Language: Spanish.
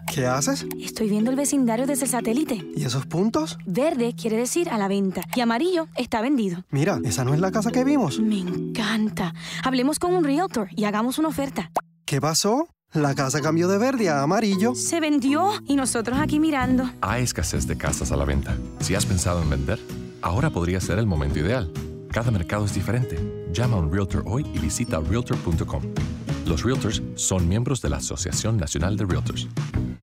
¿Qué haces? Estoy viendo el vecindario desde el satélite. ¿Y esos puntos? Verde quiere decir a la venta y amarillo está vendido. Mira, ¿esa no es la casa que vimos? Me encanta. Hablemos con un realtor y hagamos una oferta. ¿Qué pasó? La casa cambió de verde a amarillo. Se vendió y nosotros aquí mirando. Hay escasez de casas a la venta. Si has pensado en vender, ahora podría ser el momento ideal. Cada mercado es diferente. Llama a un realtor hoy y visita realtor.com. Los realtors son miembros de la Asociación Nacional de Realtors.